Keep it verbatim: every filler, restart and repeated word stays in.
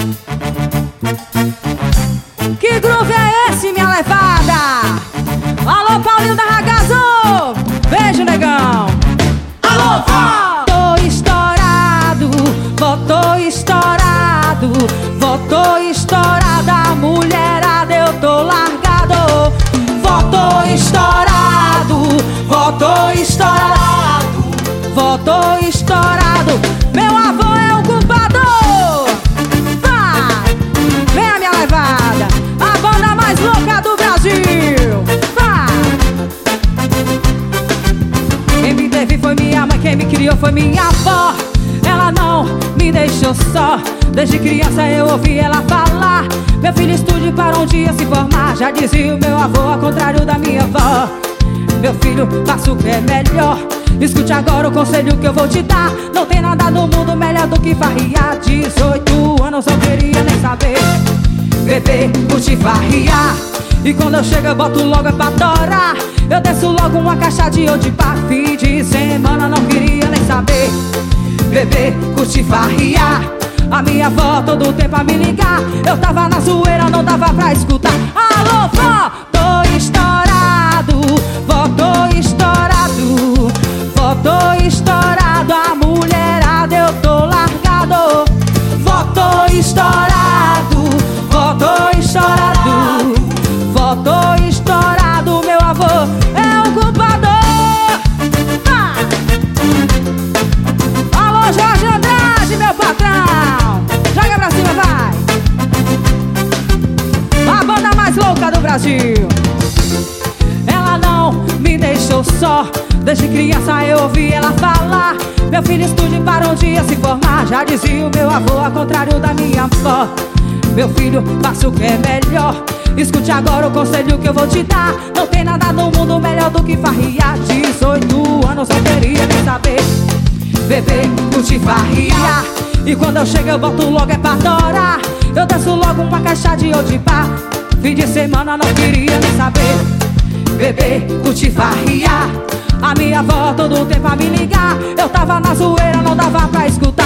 Que groove é esse, minha levada? Alô, Paulinho da Ragazzo, beijo, negão. Alô, vó! Tô estourado, vó, tô estourado, vó, tô estourada, a mulherada eu tô largado. Vó, tô estourado, vó, tô estourado, vó, tô estourado, meu avô é o culpado. Vai, vem a minha levada, a banda mais louca do Brasil. Vai. Quem me teve foi minha mãe, quem me criou foi minha avó. Ela não me deixou só, desde criança eu ouvi ela falar: meu filho, estude para um dia se formar. Já dizia o meu avô, ao contrário da minha avó: meu filho, faça o que é melhor. Escute agora o conselho que eu vou te dar. Não tem nada no mundo melhor do que farriar. Dezoito anos eu queria nem saber, beber, curtir, farriar. E quando eu chego eu boto logo é pra torar. Eu desço logo uma caixa de odipá. Fim de semana não queria nem saber, beber, curtir, farriar. A minha avó todo tempo a me ligar. Eu tava na zoeira, não dava pra escutar. Alô, vó, tô estourado, vó, tô estourado, vó, tô estourado, a mulherada eu tô largado. Vó, tô estourado, vó, tô estourado, vó, tô estourado, meu avô é o culpado. Ah! Alô, Jorge Andrade, meu patrão, joga pra cima, vai. A banda mais louca do Brasil. Ela não me deixou só, desde criança eu ouvi ela falar: meu filho, estude para um dia se formar. Já dizia o meu avô, ao contrário da minha avó: meu filho, faça o que é melhor. Escute agora o conselho que eu vou te dar. Não tem nada no mundo melhor do que farriar. Dezoito anos eu queria nem saber, beber, curtir, farriar. E quando eu chego eu boto logo é pra torar. Eu desço logo uma caixa de odipá. Fim de semana não queria nem saber, beber, curtir, farriar. A minha avó todo tempo a me ligar. Eu tava na zoeira, não dava pra escutar.